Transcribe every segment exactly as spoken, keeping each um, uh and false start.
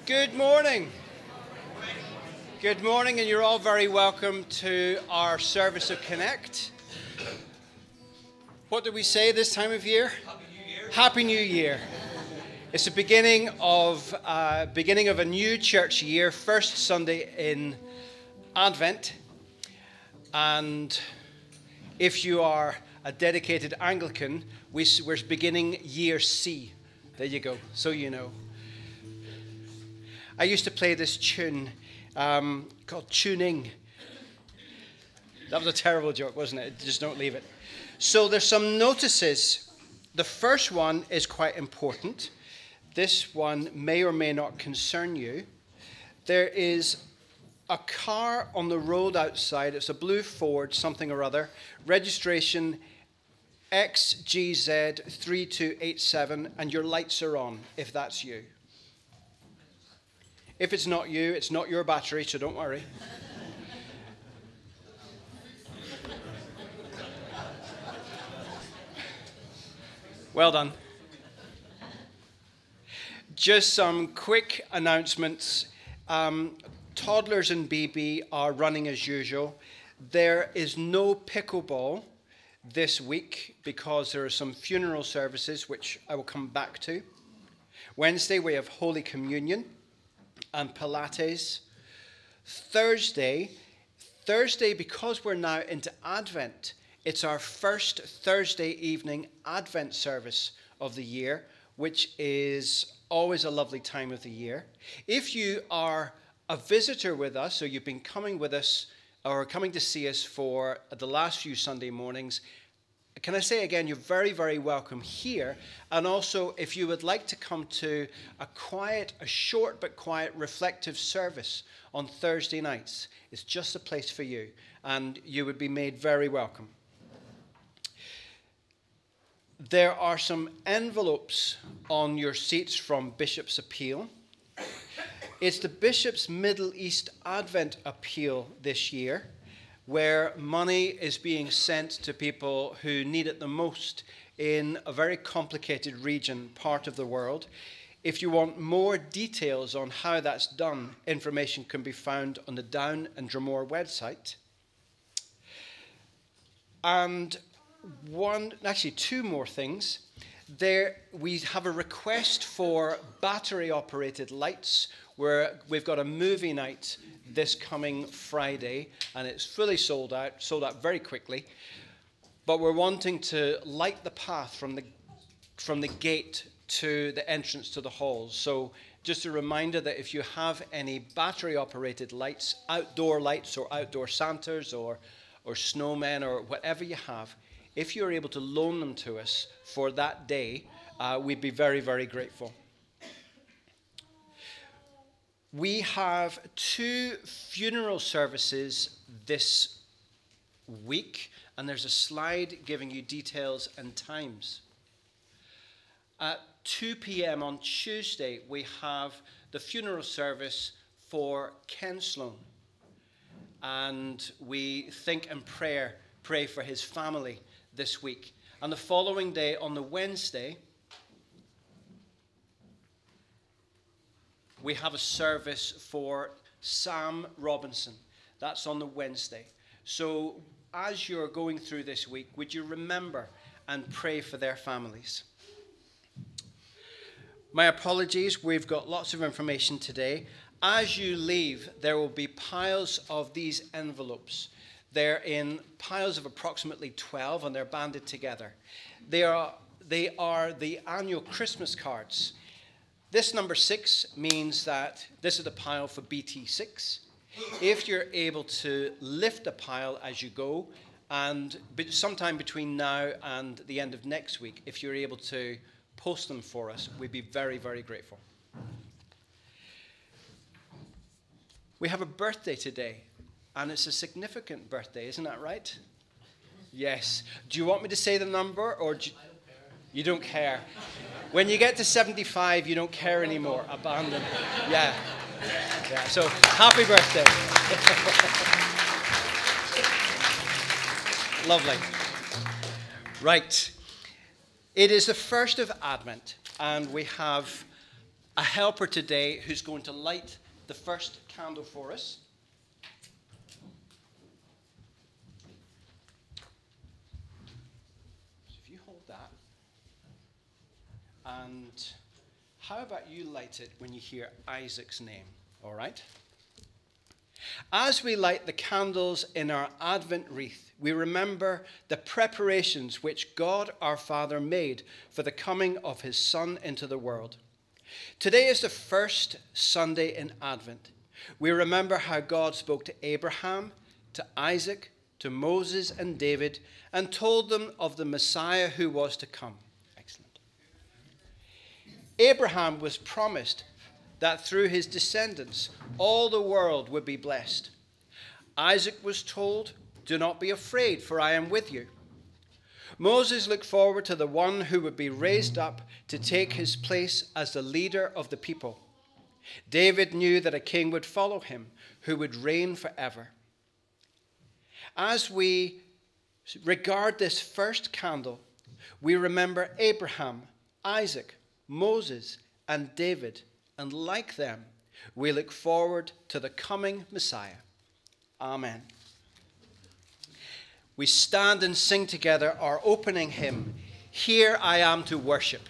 Good morning. Good morning, and you're all very welcome to our service of Connect. What do we say this time of year? Happy New Year. Happy New Year. It's the beginning of uh, beginning of a new church year, first Sunday in Advent, and if you are a dedicated Anglican, we, we're beginning year C. There you go, so you know. I used to play this tune um, called Tuning. That was a terrible joke, wasn't it? Just don't leave it. So there's some notices. The first one is quite important. This one may or may not concern you. There is a car on the road outside. It's a blue Ford, something or other. Registration X G Z three two eight seven, and your lights are on, if that's you. If it's not you, it's not your battery, so don't worry. Well done. Just some quick announcements. Um, toddlers and B B are running as usual. There is no pickleball this week because there are some funeral services, which I will come back to. Wednesday, we have Holy Communion and Pilates. Thursday, Thursday, because we're now into Advent, it's our first Thursday evening Advent service of the year, which is always a lovely time of the year. If you are a visitor with us, or you've been coming with us, or coming to see us for the last few Sunday mornings, can I say again, you're very, very welcome here. And also, if you would like to come to a quiet, a short but quiet, reflective service on Thursday nights, it's just a place for you. And you would be made very welcome. There are some envelopes on your seats from Bishop's Appeal. It's the Bishop's Middle East Advent Appeal this year, where money is being sent to people who need it the most in a very complicated region, part of the world. If you want more details on how that's done, information can be found on the Down and Dromore website. And one, actually two more things. There, we have a request for battery-operated lights, where we've got a movie night this coming Friday, and it's fully sold out, sold out very quickly. But we're wanting to light the path from the from the gate to the entrance to the halls. So just a reminder that if you have any battery-operated lights, outdoor lights or outdoor Santas or or snowmen or whatever you have, if you're able to loan them to us for that day, uh, we'd be very, very grateful. We have two funeral services this week, and there's a slide giving you details and times. At two p.m. on Tuesday, we have the funeral service for Ken Sloan, and we think and pray, pray for his family this week. And the following day, on the Wednesday, we have a service for Sam Robinson. That's on the Wednesday. So as you're going through this week, would you remember and pray for their families? My apologies, we've got lots of information today. As you leave, there will be piles of these envelopes. They're in piles of approximately twelve, and they're banded together. They are, they are the annual Christmas cards. This number six means that this is the pile for B T six. If you're able to lift a pile as you go, and sometime between now and the end of next week, if you're able to post them for us, we'd be very, very grateful. We have a birthday today, and it's a significant birthday, isn't that right? Yes. Do you want me to say the number, or do you, you don't care? When you get to seventy-five, you don't care anymore. Abandon. Yeah. Yeah. So, happy birthday. Lovely. Right. It is the first of Advent, and we have a helper today who's going to light the first candle for us. So if you hold that, and how about you light it when you hear Isaac's name, all right? As we light the candles in our Advent wreath, we remember the preparations which God our Father made for the coming of his Son into the world. Today is the first Sunday in Advent. We remember how God spoke to Abraham, to Isaac, to Moses and David, and told them of the Messiah who was to come. Excellent. Abraham was promised that through his descendants all the world would be blessed. Isaac was told, "Do not be afraid, for I am with you." Moses looked forward to the one who would be raised up to take his place as the leader of the people. David knew that a king would follow him, who would reign forever. As we regard this first candle, we remember Abraham, Isaac, Moses, and David, and like them, we look forward to the coming Messiah. Amen. We stand and sing together our opening hymn, "Here I Am to Worship."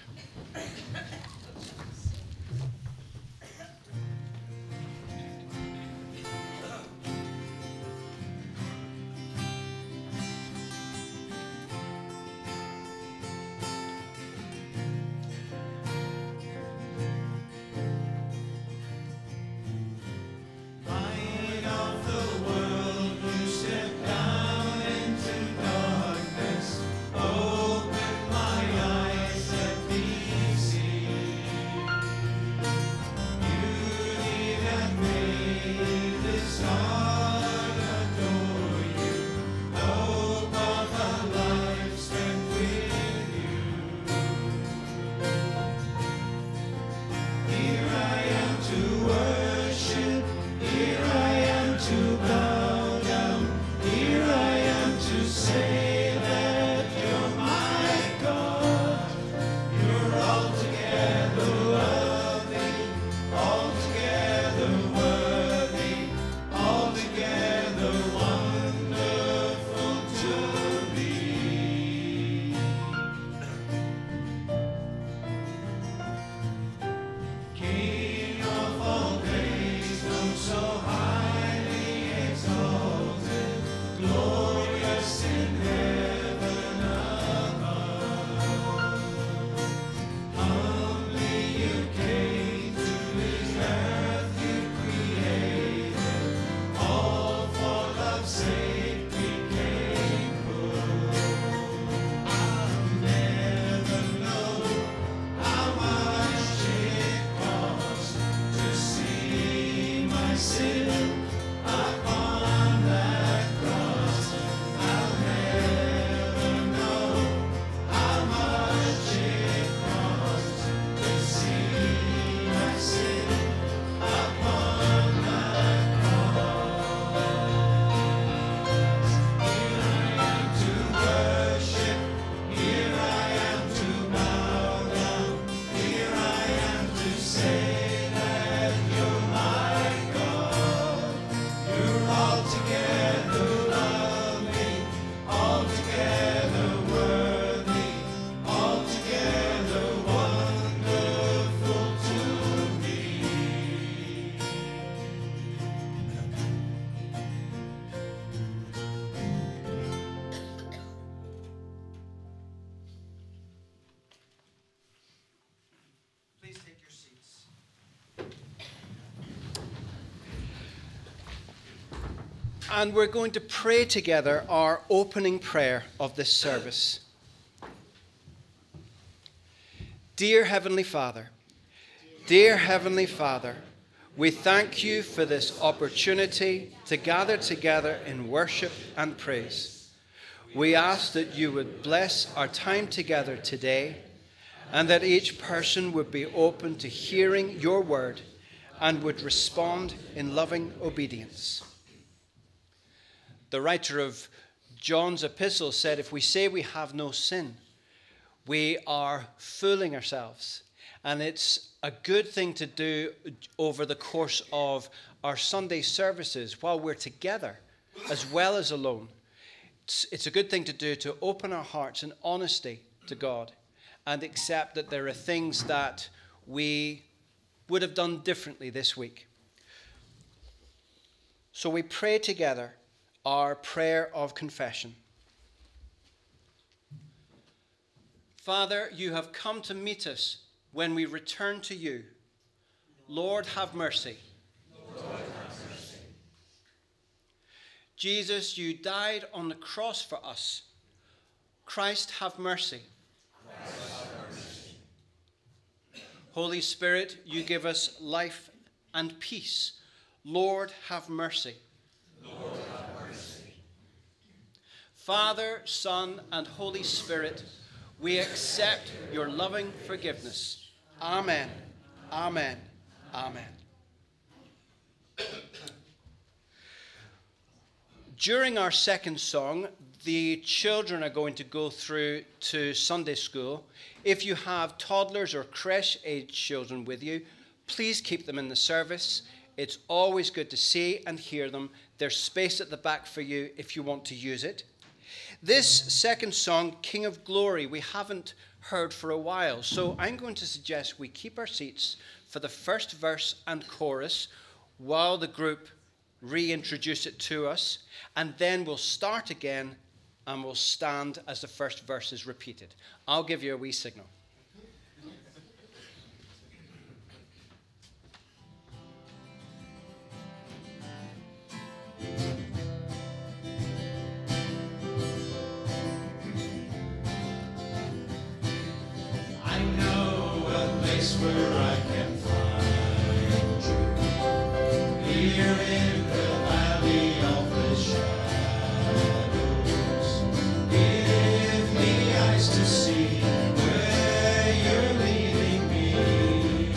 And we're going to pray together our opening prayer of this service. Dear Heavenly Father, dear Heavenly Father, we thank you for this opportunity to gather together in worship and praise. We ask that you would bless our time together today, and that each person would be open to hearing your word and would respond in loving obedience. The writer of John's epistle said, if we say we have no sin, we are fooling ourselves, And it's a good thing to do over the course of our Sunday services while we're together, as well as alone. It's, it's a good thing to do to open our hearts in honesty to God and accept that there are things that we would have done differently this week. So we pray together our prayer of confession. Father, you have come to meet us when we return to you. Lord, have mercy. Lord, have mercy. Jesus, you died on the cross for us. Christ, have mercy. Christ, have mercy. Holy Spirit, you give us life and peace. Lord, have mercy. Lord, have mercy. Father, Son, and Holy Spirit, we accept your loving forgiveness. Amen. Amen. Amen. During our second song, the children are going to go through to Sunday school. If you have toddlers or creche-age children with you, please keep them in the service. It's always good to see and hear them. There's space at the back for you if you want to use it. This second song, King of Glory, we haven't heard for a while. So I'm going to suggest we keep our seats for the first verse and chorus while the group reintroduce it to us. And then we'll start again and we'll stand as the first verse is repeated. I'll give you a wee signal. Where I can find you, here in the valley of the shadows. Give me eyes to see where you're leading me.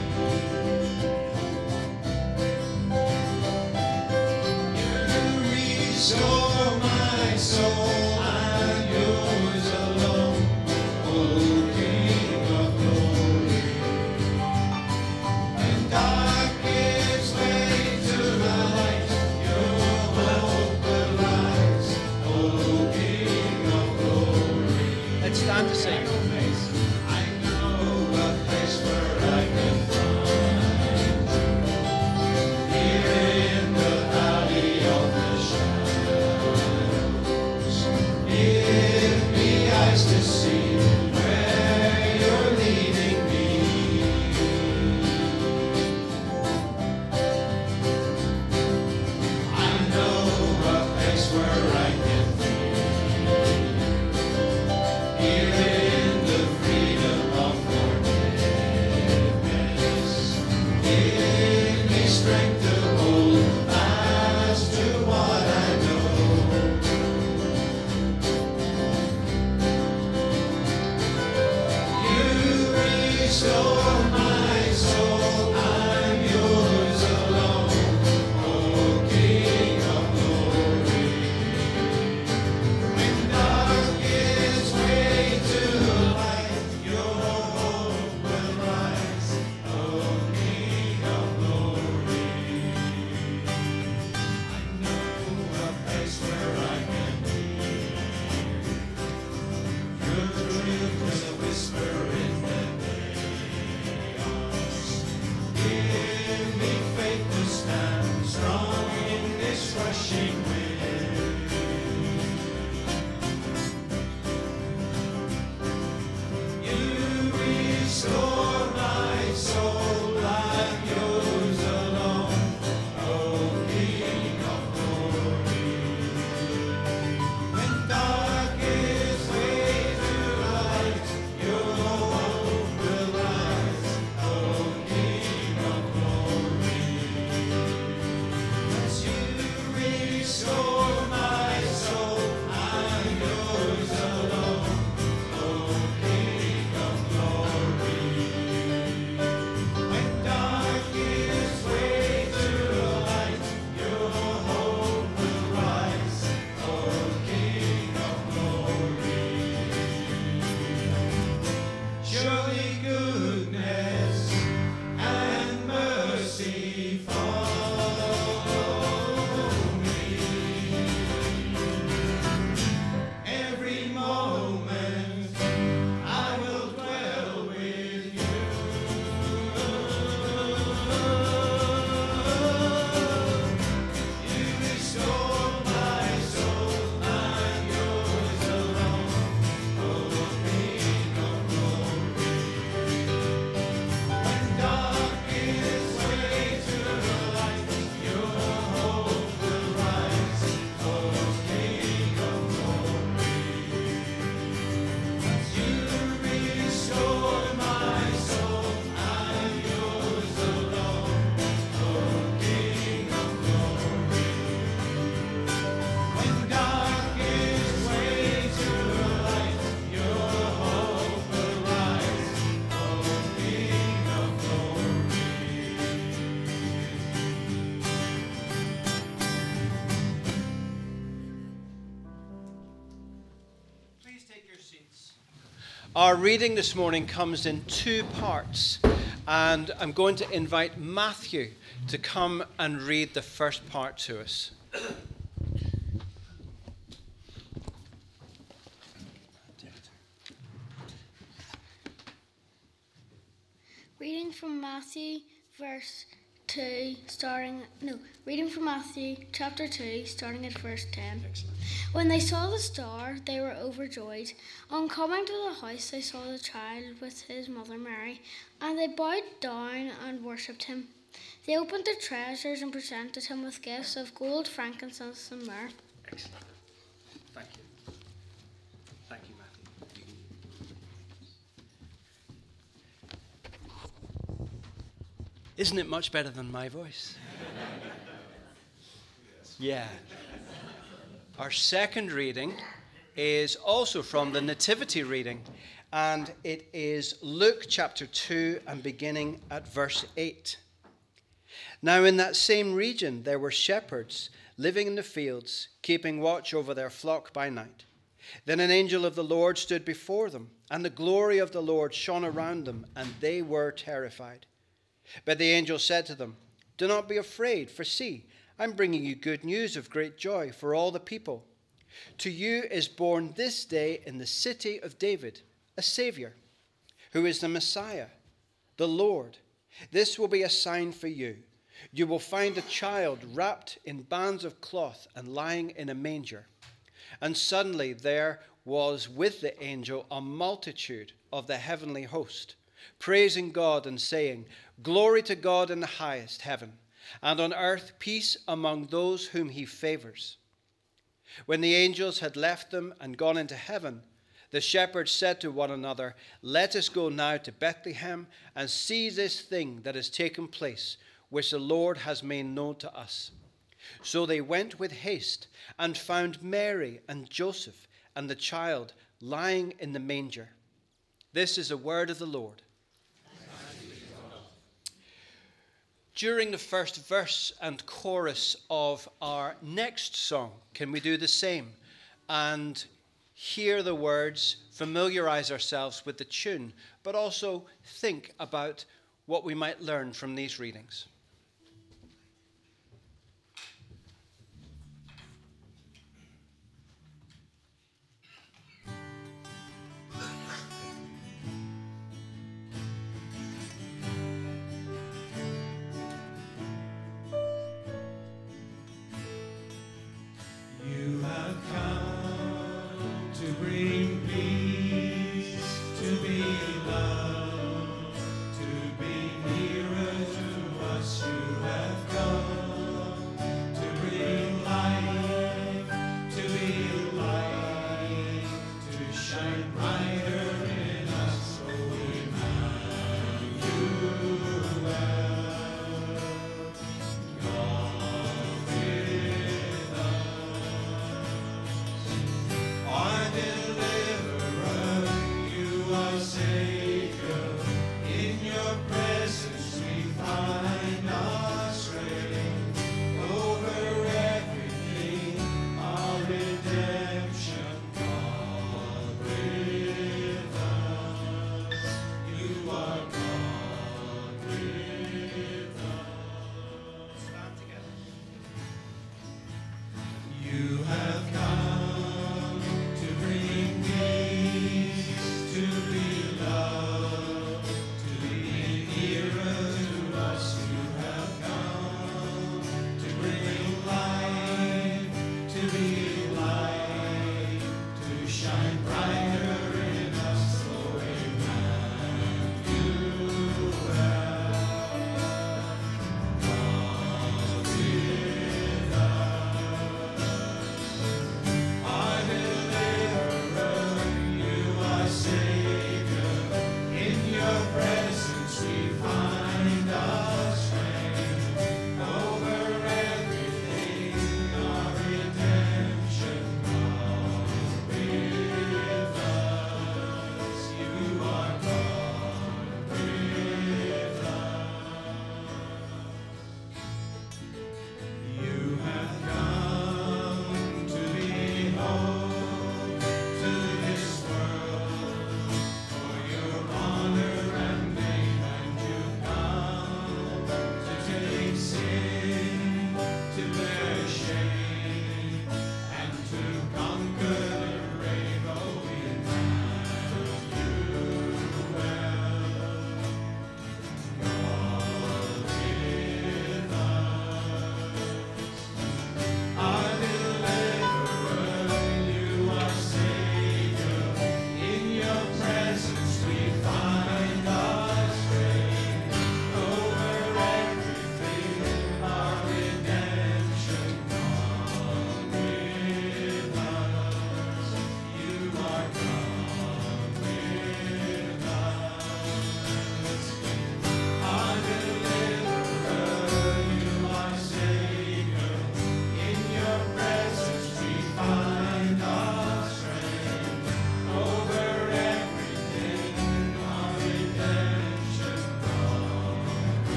You restore my soul, I'm yours alone, O King of Glory. Stand to sing. I know a place where I can find you, here in the valley of the shadows. Give me eyes to see where you're leading me. I know a place where I can strength to hold fast to what I know. You restore my soul, I'm yours alone, O King of Glory. When dark gives way to light, your hope will rise, O King of Glory. Our reading this morning comes in two parts, and I'm going to invite Matthew to come and read the first part to us. Reading from Matthew, verse two, starting, no, reading from Matthew, chapter two, starting at verse ten. Excellent. When they saw the star, they were overjoyed. On coming to the house, they saw the child with his mother Mary, and they bowed down and worshipped him. They opened their treasures and presented him with gifts of gold, frankincense, and myrrh. Excellent. Thank you. Thank you, Matthew. Isn't it much better than my voice? Yeah. Our second reading is also from the Nativity reading, and it is Luke chapter two and beginning at verse eight. Now in that same region there were shepherds living in the fields, keeping watch over their flock by night. Then an angel of the Lord stood before them, and the glory of the Lord shone around them, and they were terrified. But the angel said to them, "Do not be afraid, for see, I'm bringing you good news of great joy for all the people. To you is born this day in the city of David a Savior, who is the Messiah, the Lord. This will be a sign for you. You will find a child wrapped in bands of cloth and lying in a manger." And suddenly there was with the angel a multitude of the heavenly host, praising God and saying, "Glory to God in the highest heaven, and on earth peace among those whom he favors." When the angels had left them and gone into heaven, the shepherds said to one another, "Let us go now to Bethlehem and see this thing that has taken place, which the Lord has made known to us." So they went with haste and found Mary and Joseph and the child lying in the manger. This is the word of the Lord. During the first verse and chorus of our next song, can we do the same and hear the words, familiarize ourselves with the tune, but also think about what we might learn from these readings? You have come to bring peace, to be love, to be nearer to us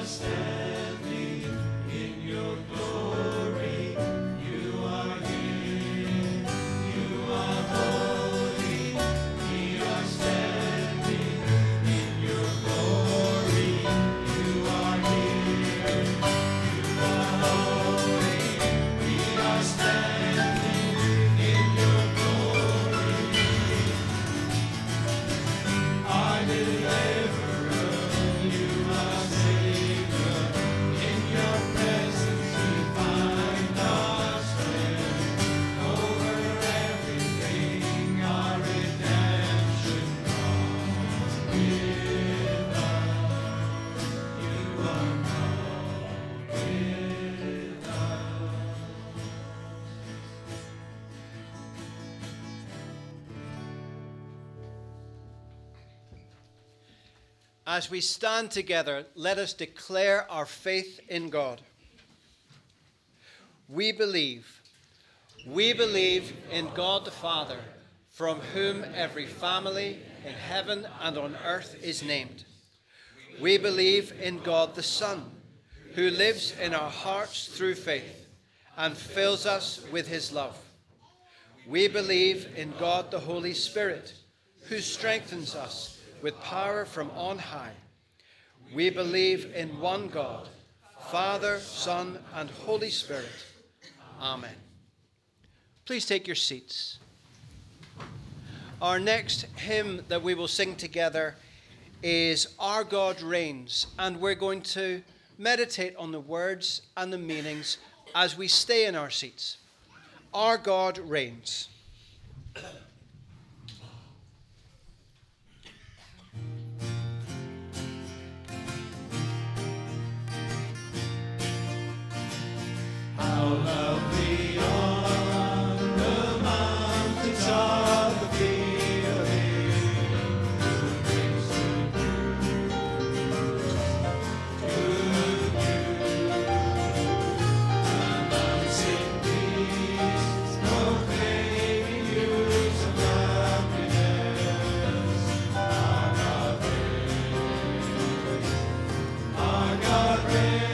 As we stand together, let us declare our faith in God. We believe. We believe in God the Father, from whom every family in heaven and on earth is named. We believe in God the Son, who lives in our hearts through faith and fills us with his love. We believe in God the Holy Spirit, who strengthens us with power from on high. We believe in one God, Father, Son, and Holy Spirit. Amen. Please take your seats. Our next hymn that we will sing together is Our God Reigns, and we're going to meditate on the words and the meanings as we stay in our seats. Our God Reigns. How lovely are the mountains of the feeling, who brings good news, good news. Announcing peace, proclaiming news of happiness. Our God reigns, our God reigns.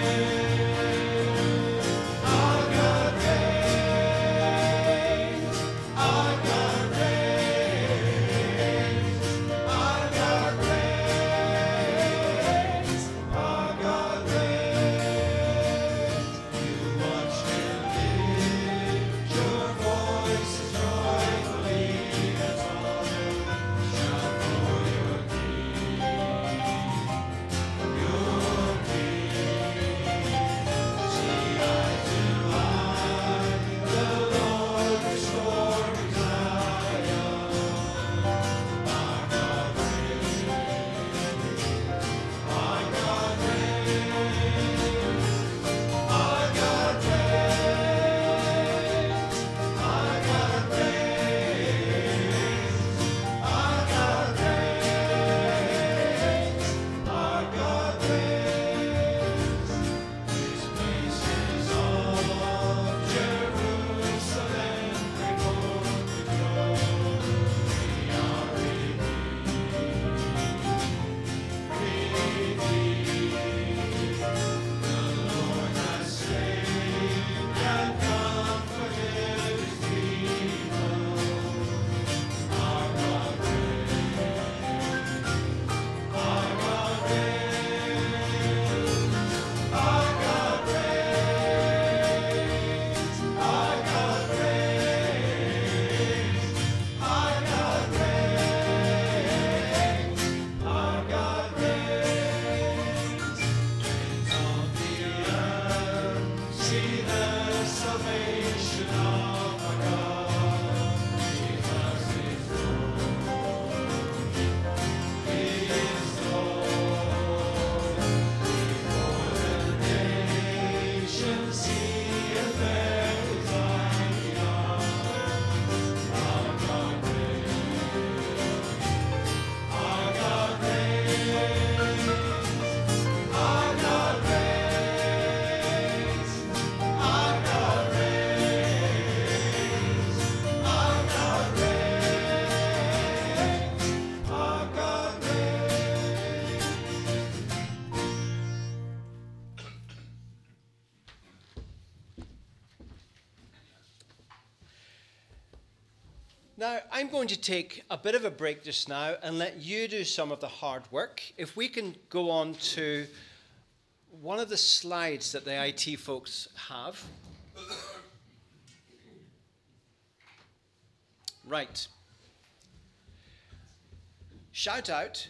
Your Now, I'm going to take a bit of a break just now and let you do some of the hard work. If we can go on to one of the slides that the I T folks have. Right. Shout out.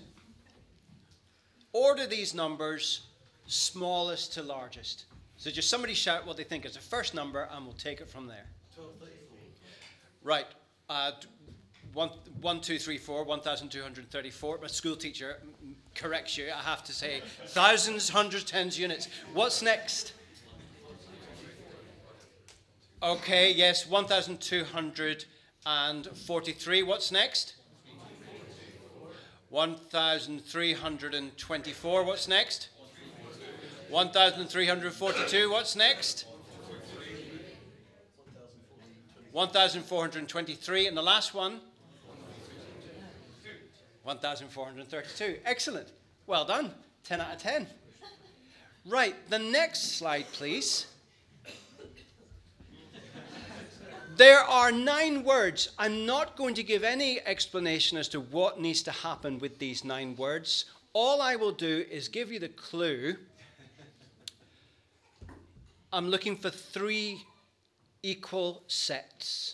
Order these numbers smallest to largest. So just somebody shout what they think is the first number and we'll take it from there. Right. Uh, one, one, two, three, four, one thousand two hundred thirty-four. My school teacher corrects you, I have to say. Thousands, hundreds, tens, units. What's next? Okay, yes, one thousand two hundred forty-three. What's next? one thousand three hundred twenty-four. What's next? one thousand three hundred forty-two. What's next? one thousand four hundred twenty-three. And the last one? one thousand four hundred thirty-two. Excellent. Well done. ten out of ten. Right, the next slide, please. There are nine words. I'm not going to give any explanation as to what needs to happen with these nine words. All I will do is give you the clue. I'm looking for three equal sets.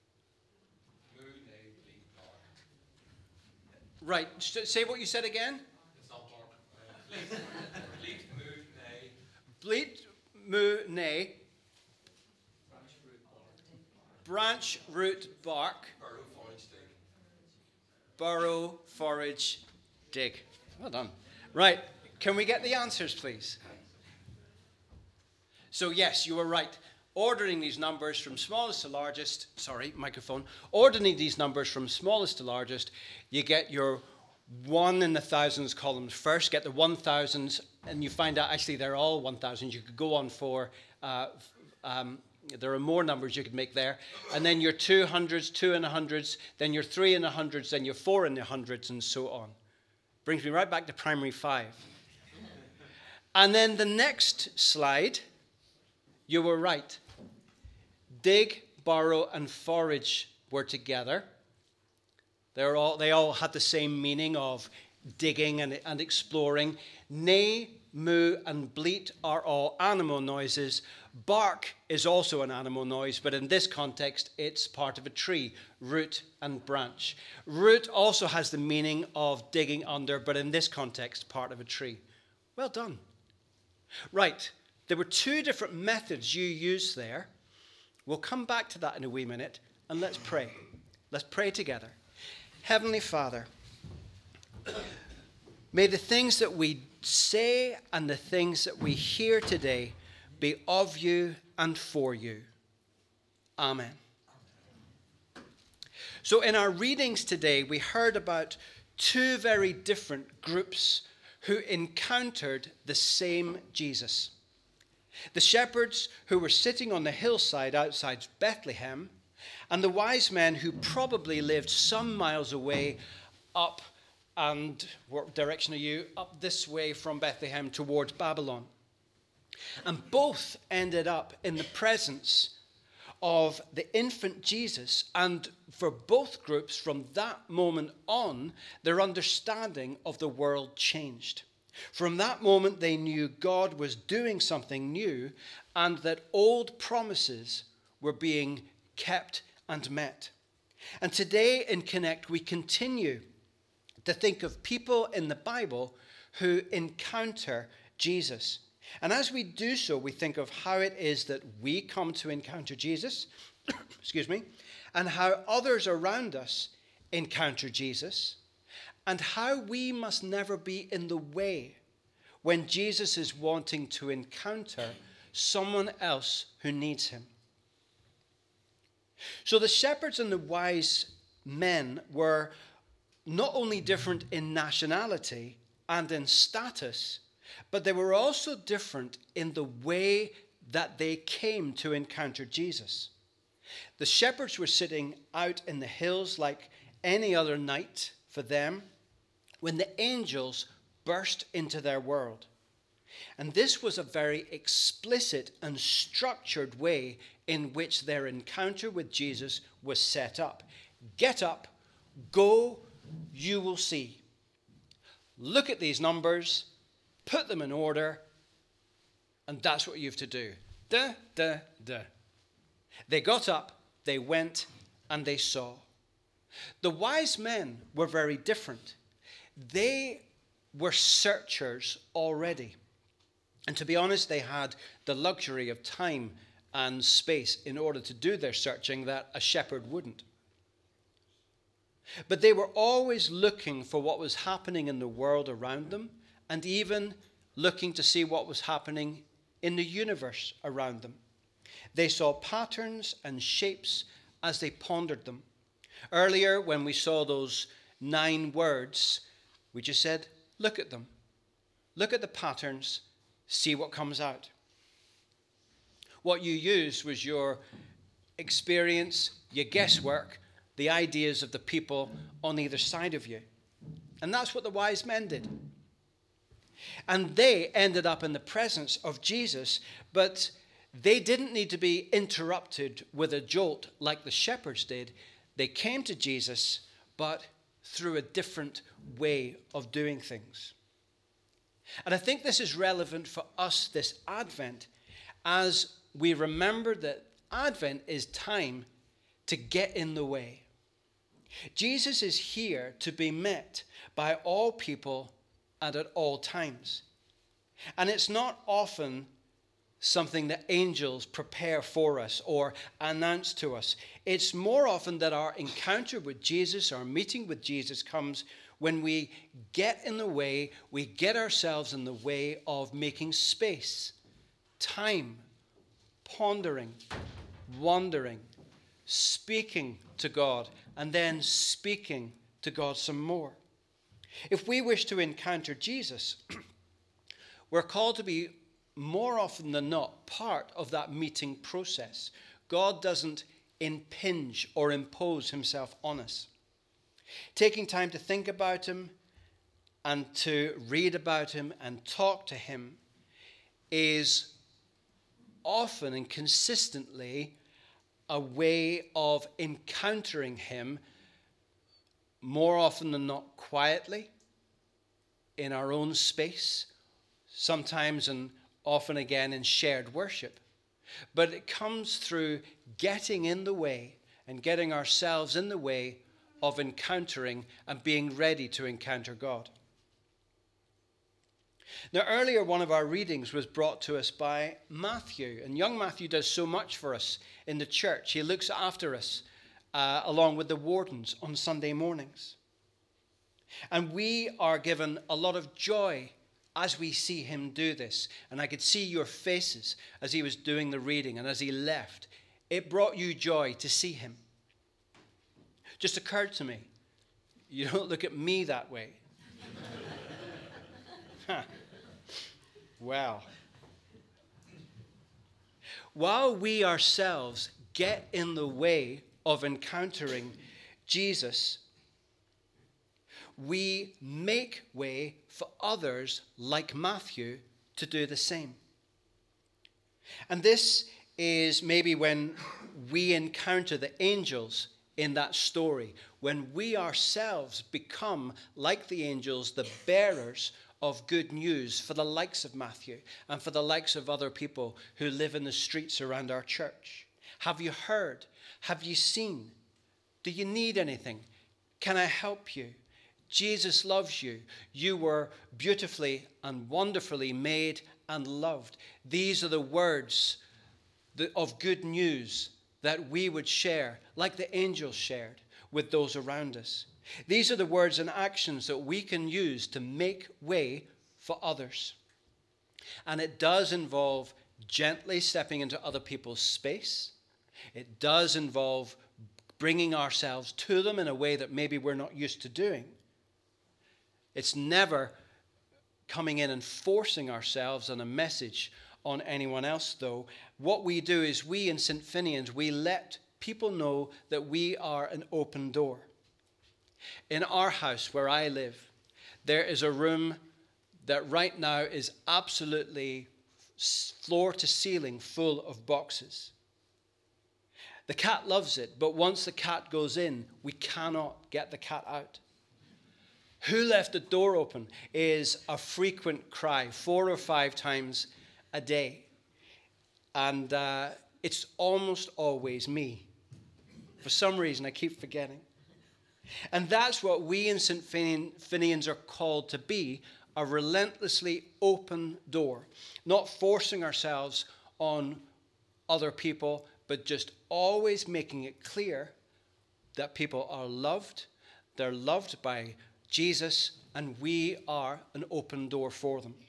Right, say what you said again. Bleat, moo, nay. Branch, root, bark. Burrow, forage, dig. Well done. Right, can we get the answers, please? So yes, you were right. Ordering these numbers from smallest to largest, sorry, microphone. Ordering these numbers from smallest to largest, you get your one in the thousands columns first, get the one thousands, and you find out actually they're all one thousands. You could go on for, uh, um, there are more numbers you could make there. And then your two hundreds, two in the hundreds, then your three in the hundreds, then your four in the hundreds, and so on. Brings me right back to primary five. And then the next slide, you were right. Dig, burrow, and forage were together. They're all, they all had the same meaning of digging and, and exploring. Neigh, moo, and bleat are all animal noises. Bark is also an animal noise, but in this context, it's part of a tree, root and branch. Root also has the meaning of digging under, but in this context, part of a tree. Well done. Right, there were two different methods you used there. We'll come back to that in a wee minute, and let's pray. Let's pray together. Heavenly Father, may the things that we say and the things that we hear today be of you and for you. Amen. So in our readings today, we heard about two very different groups who encountered the same Jesus. The shepherds who were sitting on the hillside outside Bethlehem, and the wise men who probably lived some miles away up, and what direction are you? Up this way from Bethlehem towards Babylon. And both ended up in the presence of the infant Jesus, and for both groups from that moment on, their understanding of the world changed. From that moment, they knew God was doing something new and that old promises were being kept and met. And today in Connect, we continue to think of people in the Bible who encounter Jesus. And as we do so, we think of how it is that we come to encounter Jesus, excuse me, and how others around us encounter Jesus, and how we must never be in the way when Jesus is wanting to encounter someone else who needs him. So the shepherds and the wise men were not only different in nationality and in status, but they were also different in the way that they came to encounter Jesus. The shepherds were sitting out in the hills like any other night for them when the angels burst into their world. And this was a very explicit and structured way in which their encounter with Jesus was set up. Get up, go, you will see. Look at these numbers, put them in order, and that's what you have to do. Da, da, da. They got up, they went, and they saw. The wise men were very different. They were searchers already. And to be honest, they had the luxury of time and space in order to do their searching that a shepherd wouldn't. But they were always looking for what was happening in the world around them, and even looking to see what was happening in the universe around them. They saw patterns and shapes as they pondered them. Earlier, when we saw those nine words, we just said, look at them. Look at the patterns, see what comes out. What you used was your experience, your guesswork, the ideas of the people on either side of you. And that's what the wise men did. And they ended up in the presence of Jesus, but they didn't need to be interrupted with a jolt like the shepherds did. They came to Jesus, but through a different way of doing things. And I think this is relevant for us this Advent, as we remember that Advent is time to get in the way. Jesus is here to be met by all people and at all times. And it's not often something that angels prepare for us or announce to us. It's more often that our encounter with Jesus, our meeting with Jesus, comes when we get in the way, we get ourselves in the way of making space, time, pondering, wondering, speaking to God, and then speaking to God some more. If we wish to encounter Jesus, we're called to be more often than not part of that meeting process. God doesn't impinge or impose himself on us. Taking time to think about him and to read about him and talk to him is often and consistently a way of encountering him, more often than not quietly, in our own space, sometimes and often again in shared worship. But it comes through getting in the way and getting ourselves in the way of encountering and being ready to encounter God. Now, earlier, one of our readings was brought to us by Matthew. And young Matthew does so much for us in the church. He looks after us uh, along with the wardens on Sunday mornings. And we are given a lot of joy as we see him do this. And I could see your faces as he was doing the reading and as he left. It brought you joy to see him. Just occurred to me, you don't look at me that way. Huh. Well, while we ourselves get in the way of encountering Jesus, we make way for others like Matthew to do the same. And this is maybe when we encounter the angels in that story, when we ourselves become, like the angels, the bearers of good news for the likes of Matthew and for the likes of other people who live in the streets around our church. Have you heard? Have you seen? Do you need anything? Can I help you? Jesus loves you. You were beautifully and wonderfully made and loved. These are the words of good news that we would share, like the angels shared, with those around us. These are the words and actions that we can use to make way for others. And it does involve gently stepping into other people's space. It does involve bringing ourselves to them in a way that maybe we're not used to doing. It's never coming in and forcing ourselves on a message on anyone else, though. What we do is we in Saint Finian's, we let people know that we are an open door. In our house where I live, there is a room that right now is absolutely floor to ceiling full of boxes. The cat loves it, but once the cat goes in, we cannot get the cat out. Who left the door open is a frequent cry, four or five times a day. And uh, it's almost always me. For some reason, I keep forgetting. And that's what we in Saint Finian's are called to be, a relentlessly open door. Not forcing ourselves on other people, but just always making it clear that people are loved. They're loved by Jesus, and we are an open door for them.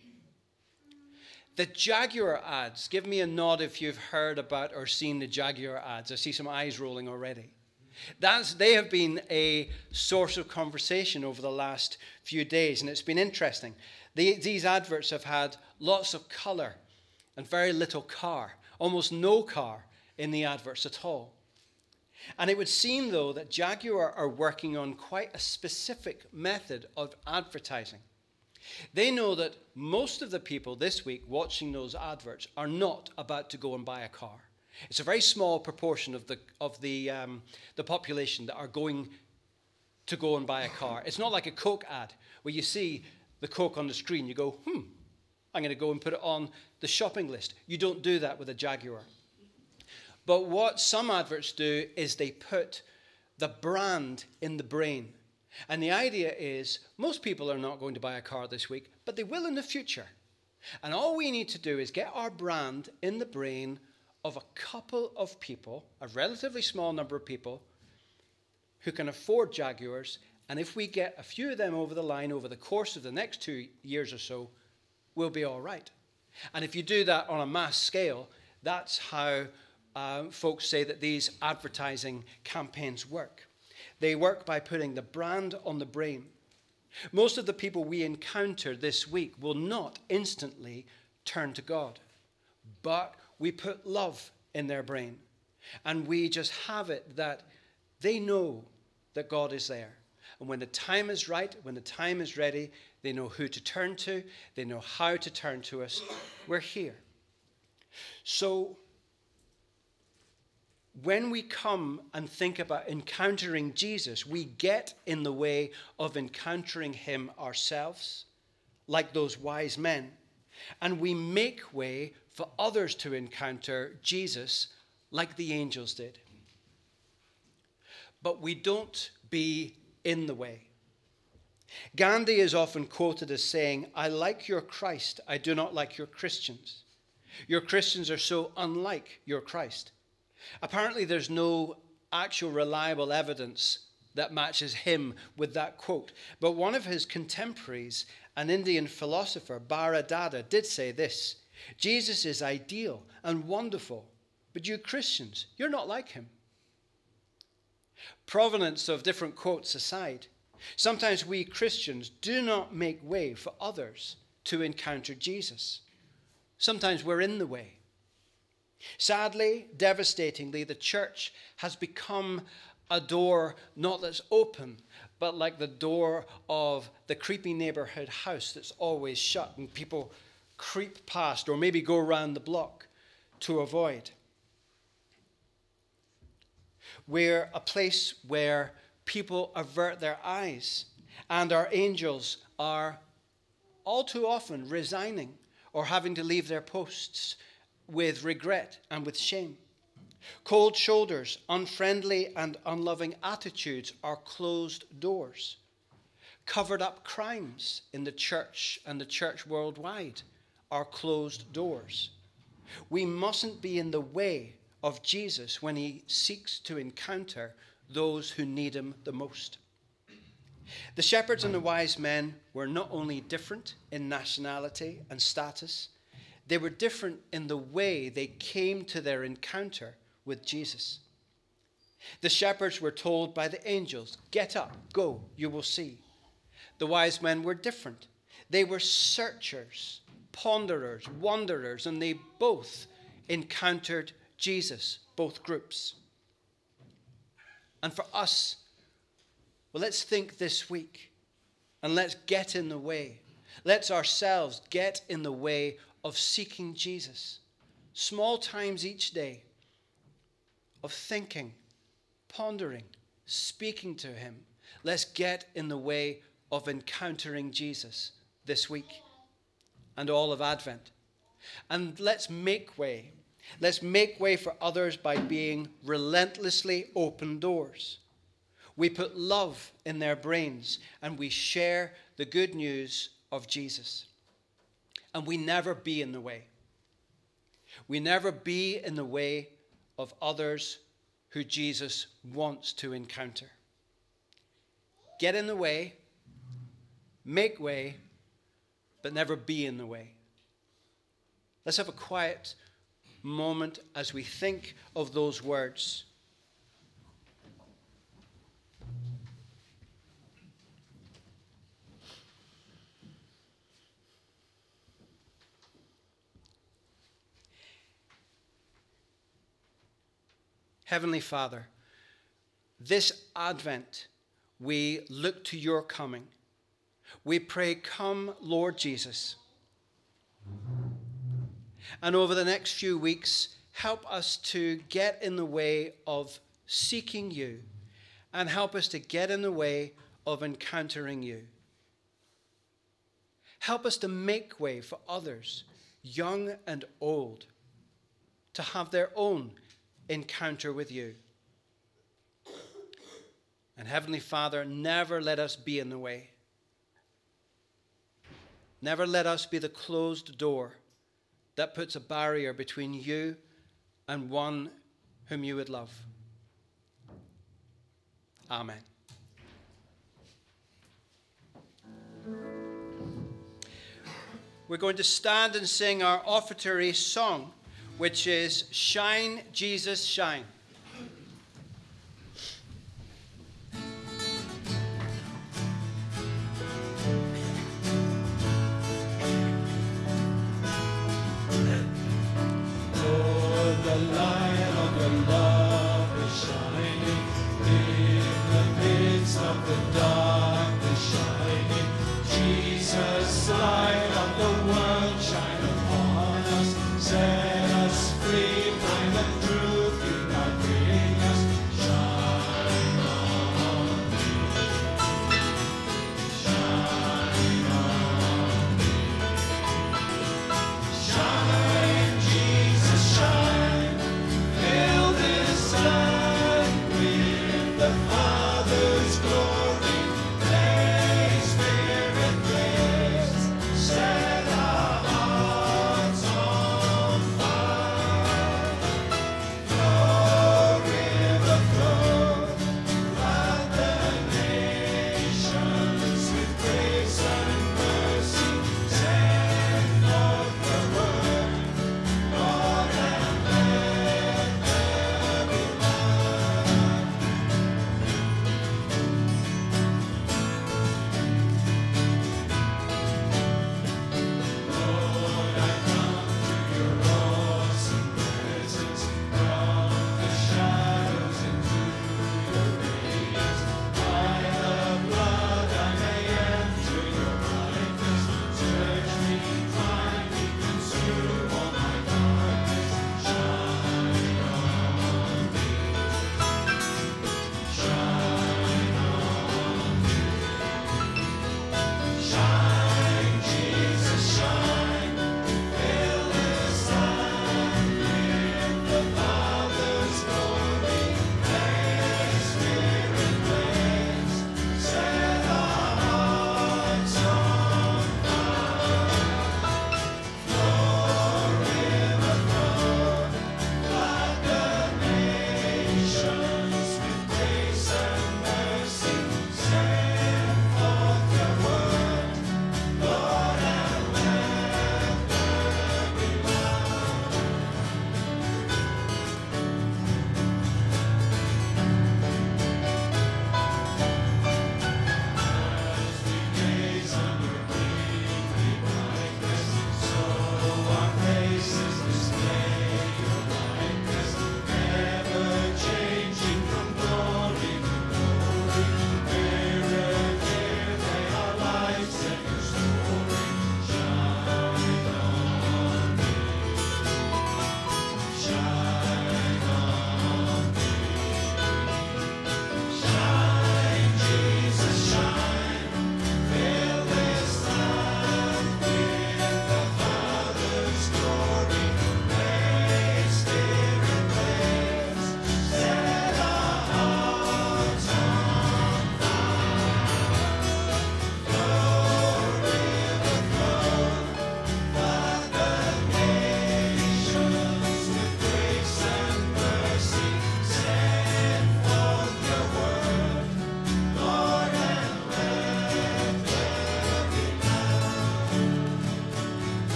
The Jaguar ads, give me a nod if you've heard about or seen the Jaguar ads. I see some eyes rolling already. That's, they have been a source of conversation over the last few days, and it's been interesting. The, these adverts have had lots of colour and very little car, almost no car in the adverts at all. And it would seem, though, that Jaguar are working on quite a specific method of advertising. They know that most of the people this week watching those adverts are not about to go and buy a car. It's a very small proportion of the of the um, the population that are going to go and buy a car. It's not like a Coke ad where you see the Coke on the screen. You go, hmm, I'm going to go and put it on the shopping list. You don't do that with a Jaguar. But what some adverts do is they put the brand in the brain. And the idea is most people are not going to buy a car this week, but they will in the future. And all we need to do is get our brand in the brain of a couple of people, a relatively small number of people, who can afford Jaguars. And if we get a few of them over the line over the course of the next two years or so, we'll be all right. And if you do that on a mass scale, that's how uh, folks say that these advertising campaigns work. They work by putting the brand on the brain. Most of the people we encounter this week will not instantly turn to God, but we put love in their brain, and we just have it that they know that God is there. And when the time is right, when the time is ready, they know who to turn to, they know how to turn to us. We're here. So when we come and think about encountering Jesus, we get in the way of encountering him ourselves, like those wise men. And we make way for others to encounter Jesus like the angels did. But we don't be in the way. Gandhi is often quoted as saying, "I like your Christ, I do not like your Christians. Your Christians are so unlike your Christ." Apparently, there's no actual reliable evidence that matches him with that quote. But one of his contemporaries, an Indian philosopher, Bharadada, did say this: Jesus is ideal and wonderful, but you Christians, you're not like him. Provenance of different quotes aside, sometimes we Christians do not make way for others to encounter Jesus. Sometimes we're in the way. Sadly, devastatingly, the church has become a door not that's open, but like the door of the creepy neighborhood house that's always shut and people creep past or maybe go around the block to avoid. We're a place where people avert their eyes, and our angels are all too often resigning or having to leave their posts with regret and with shame. Cold shoulders, unfriendly and unloving attitudes are closed doors. Covered up crimes in the church and the church worldwide are closed doors. We mustn't be in the way of Jesus when he seeks to encounter those who need him the most. The shepherds and the wise men were not only different in nationality and status, they were different in the way they came to their encounter with Jesus. The shepherds were told by the angels, "Get up, go, you will see." The wise men were different. They were searchers, ponderers, wanderers, and they both encountered Jesus, both groups. And for us, well, let's think this week and let's get in the way. Let's ourselves get in the way of seeking Jesus. Small times each day, of thinking, pondering, speaking to him. Let's get in the way of encountering Jesus this week and all of Advent. And let's make way. Let's make way for others by being relentlessly open doors. We put love in their brains and we share the good news of Jesus. And we never be in the way. We never be in the way of others who Jesus wants to encounter. Get in the way, make way, but never be in the way. Let's have a quiet moment as we think of those words. Heavenly Father, this Advent, we look to your coming. We pray, come, Lord Jesus. And over the next few weeks, help us to get in the way of seeking you and help us to get in the way of encountering you. Help us to make way for others, young and old, to have their own encounter with you. And Heavenly Father, never let us be in the way. Never let us be the closed door that puts a barrier between you and one whom you would love. Amen. We're going to stand and sing our offertory song, which is Shine, Jesus, Shine. The light of your love is shining in the midst of the darkness shining. Jesus, light of the world, shine upon us. Set us free, find the truth you now bring us. Shine on me. Shine on me. Shine, Jesus, shine. Fill this land with the Father's glory. May Spirit grace set our hearts on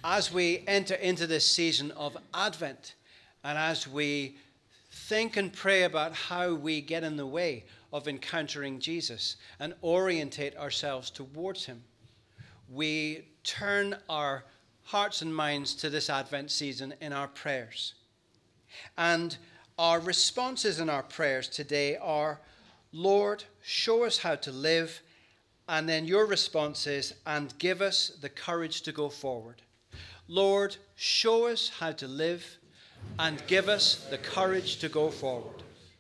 as we enter into this season of Advent, and as we think and pray about how we get in the way of encountering Jesus and orientate ourselves towards him, we turn our hearts and minds to this Advent season in our prayers. And our responses in our prayers today are, Lord, show us how to live. And then your response is, and give us the courage to go forward. Lord, show us how to live and give us the courage to go forward.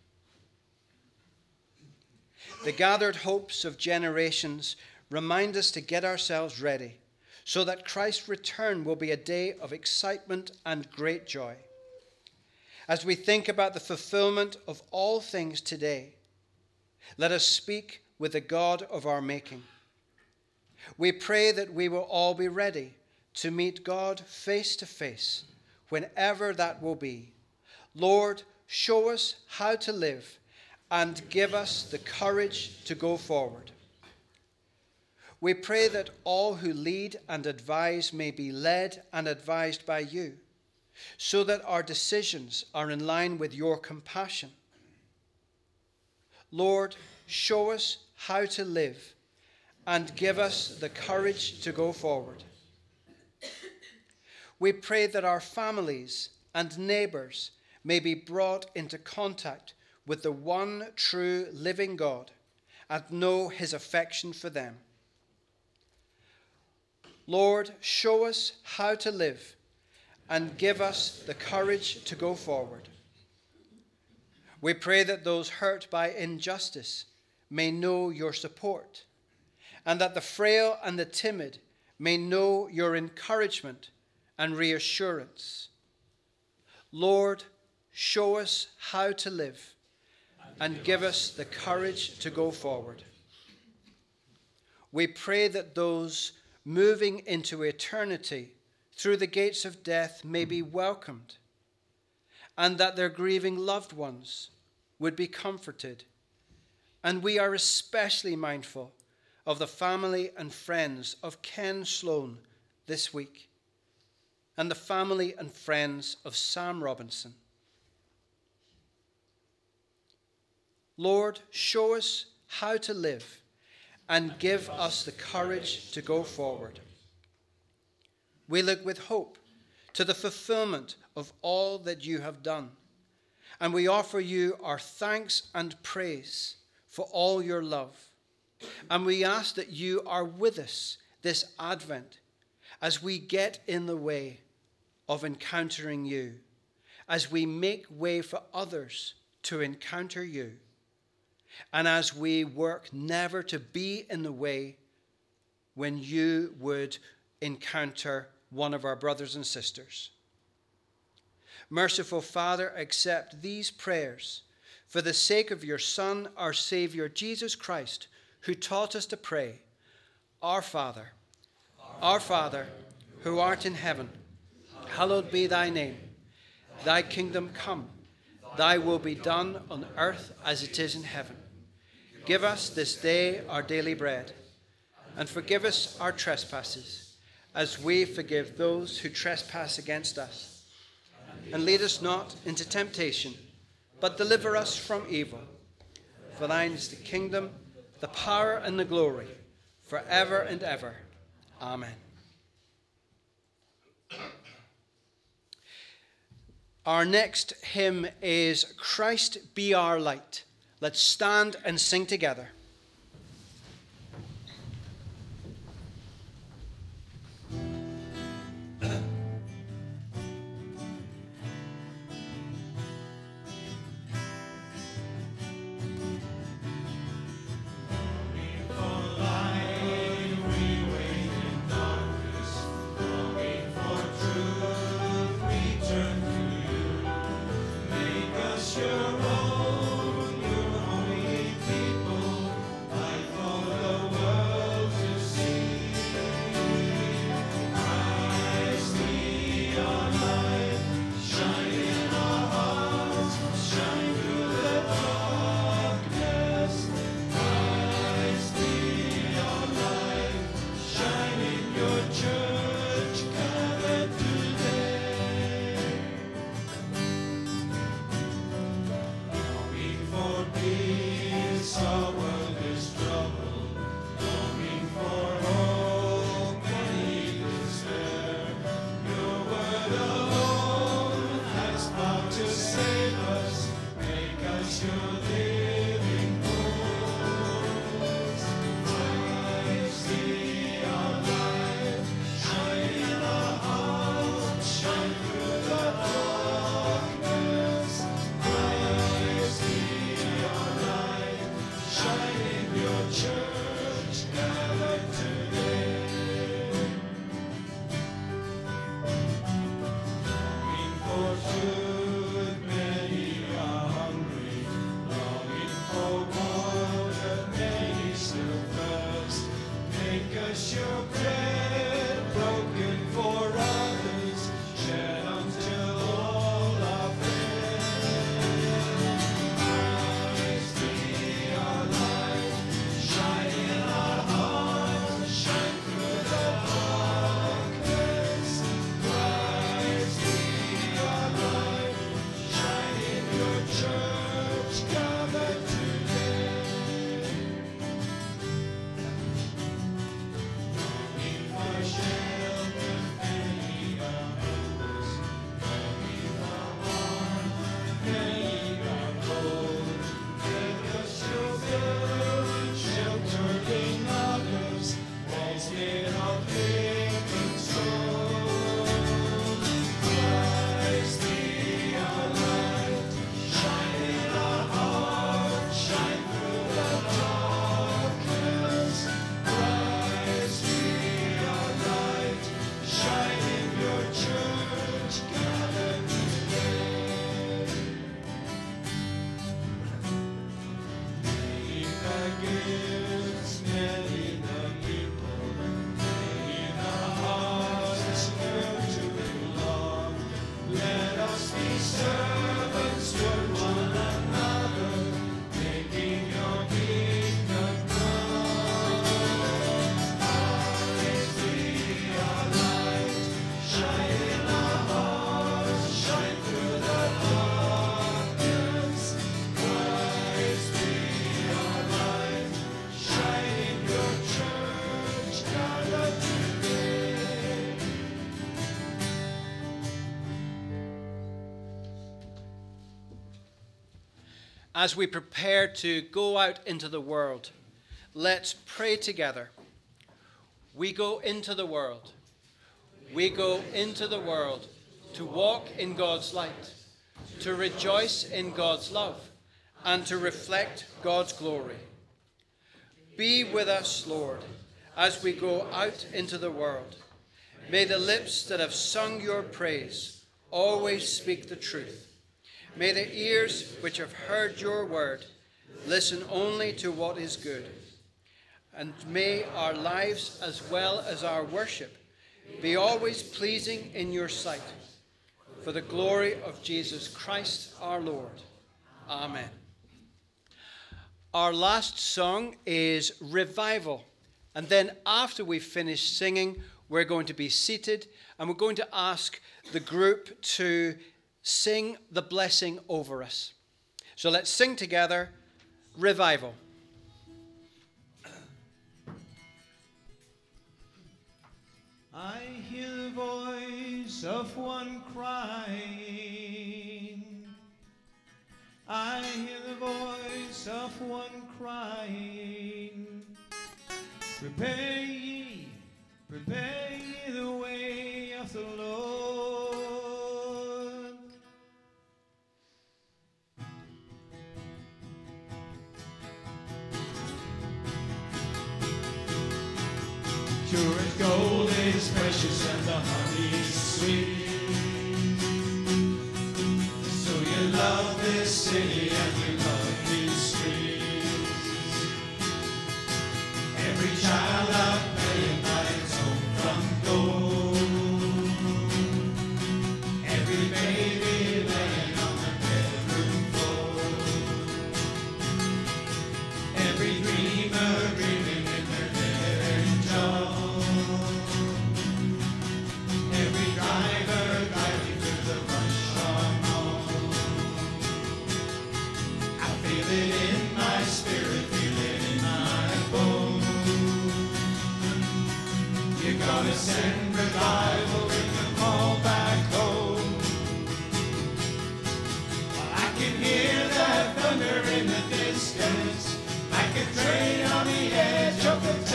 The gathered hopes of generations remind us to get ourselves ready so that Christ's return will be a day of excitement and great joy. As we think about the fulfillment of all things today, let us speak with the God of our making. We pray that we will all be ready to meet God face to face, whenever that will be. Lord, show us how to live and give us the courage to go forward. We pray that all who lead and advise may be led and advised by you, so that our decisions are in line with your compassion. Lord, show us how to live and give us the courage to go forward. We pray that our families and neighbors may be brought into contact with the one true living God and know his affection for them. Lord, show us how to live and give us the courage to go forward. We pray that those hurt by injustice may know your support, and that the frail and the timid may know your encouragement and reassurance. Lord, show us how to live and give us the courage to go forward. We pray that those moving into eternity through the gates of death may be welcomed, and that their grieving loved ones would be comforted. And we are especially mindful of the family and friends of Ken Sloan this week, and the family and friends of Sam Robinson. Lord, show us how to live and give us the courage to go forward. We look with hope to the fulfillment of all that you have done, and we offer you our thanks and praise for all your love. And we ask that you are with us this Advent as we get in the way of encountering you, as we make way for others to encounter you, and as we work never to be in the way when you would encounter one of our brothers and sisters. Merciful Father, accept these prayers for the sake of your Son, our Savior, Jesus Christ, who taught us to pray, Our Father, our Father, who art in heaven, hallowed be thy name. Thy kingdom come, thy will be done on earth as it is in heaven. Give us this day our daily bread, and forgive us our trespasses, as we forgive those who trespass against us. And lead us not into temptation, but deliver us from evil. For thine is the kingdom, the power, and the glory, forever and ever. Amen. Our next hymn is Christ Be Our Light. Let's stand and sing together. Your own, your holy people. your bread broken for others, shed until all are fed. Christ be our light, shine in our hearts, shine through the darkness. Christ be our light, shine in your church gathered today. Longing for shelter, many are hopeless. Longing for warmth, many are cold. Let us show good, sheltering others, walls made of living stone. Christ be our light, shine in our hearts, shine through the darkness. Christ be our light, shine in your church gathered today. Many the gifts, many the people, many the hearts yearn to belong. Let us be servants toward one another, making your kingdom come. Christ be our light, shine in our hearts, shine through the darkness. Christ be our light, shine in your church gathered today. As we prepare to go out into the world, let's pray together. We go into the world. We go into the world to walk in God's light, to rejoice in God's love, and to reflect God's glory. Be with us, Lord, as we go out into the world. May the lips that have sung your praise always speak the truth. May the ears which have heard your word listen only to what is good. And may our lives as well as our worship be always pleasing in your sight. For the glory of Jesus Christ our Lord. Amen. Our last song is Revival. And then after we finish singing, we're going to be seated and we're going to ask the group to sing the blessing over us. So let's sing together, Revival. I hear the voice of one crying. I hear the voice of one crying. Prepare ye, prepare ye the way of the Lord. Pure as gold is precious and the honey is sweet. So you love this city and you love these streets. Every child out playing by its own front door. Every baby laying on the bedroom floor. Every dreamer dreaming in their daring job. Every driver driving through the rush hour mall. I feel it in my spirit, feel it in my bones. You're gonna send revival, bring them all back home. Well, I can hear that thunder in the distance, like a train on the edge of the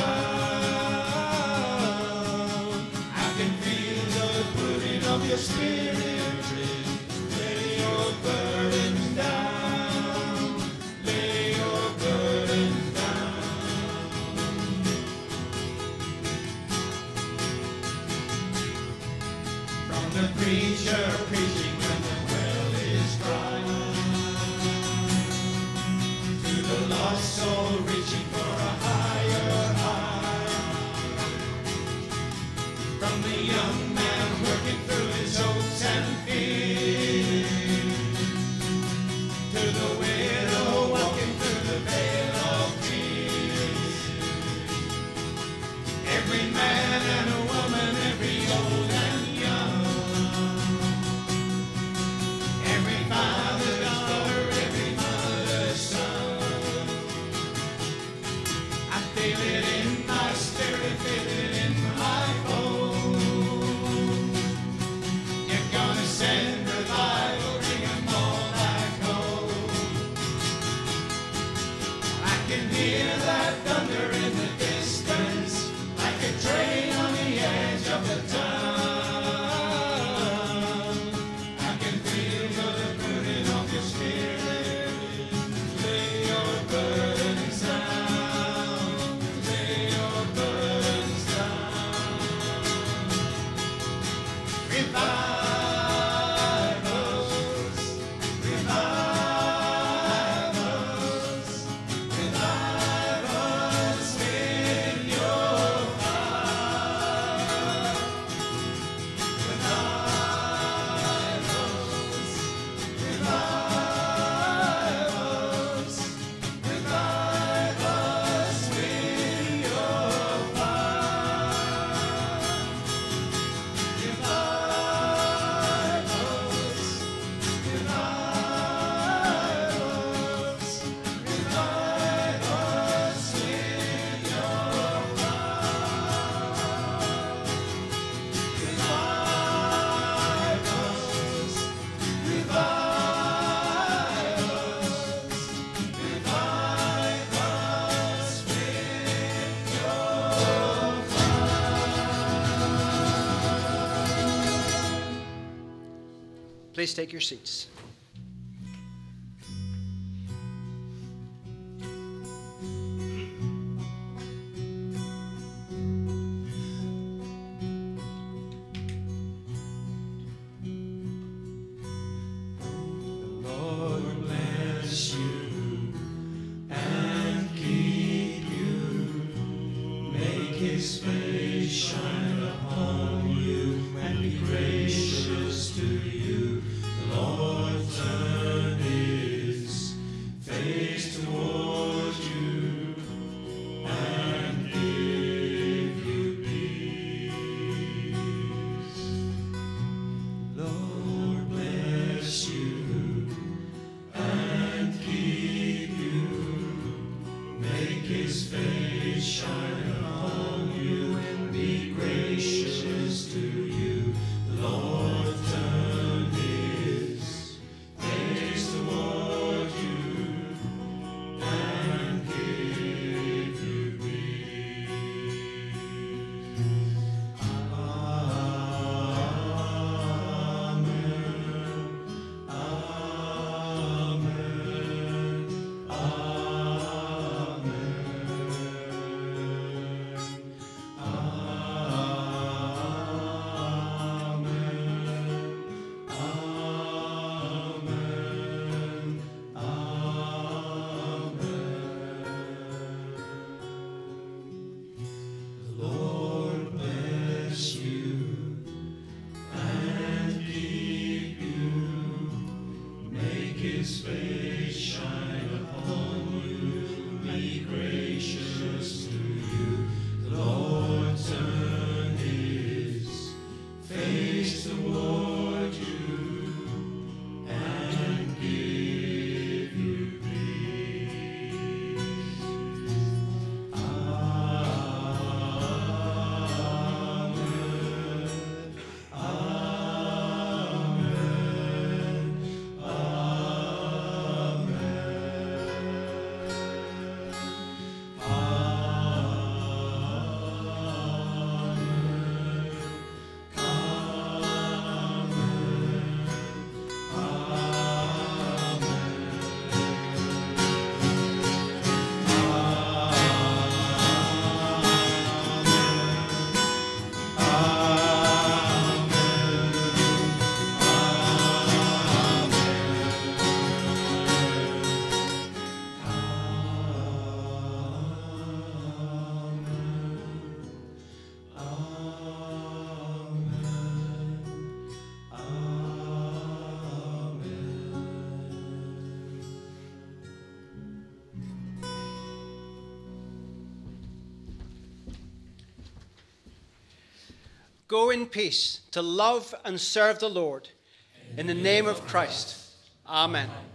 town. I can feel the putting of your spirit in. Lay your burdens down, lay your burdens down. From the preacher preaching when the well is dry, to the lost soul reaching for a higher high. From the young man working through his hopes and fears, to the widow walking through the vale of tears. Every man and a woman, every old and young, every father's daughter, every mother's son. I feel it in my spirit, feel it in my bones. You're gonna send revival, bring 'em all back home. I can hear that thunder in the distance, like a train on the edge of the town. I can feel the burden of your spirit. Lay your burdens down. Lay your burdens down. Revive us. Revive us. Revive us with your fire. Revive us. Revive us. Revive us with your fire. Revive us. Revive us. Revive us with your fire. Revive us. Revive us. Revive us with your Please take your seats. Lord bless you and keep you. Make his face shine upon you and be gracious to you. The Lord Go in peace to love and serve the Lord. In the name of Christ. Amen.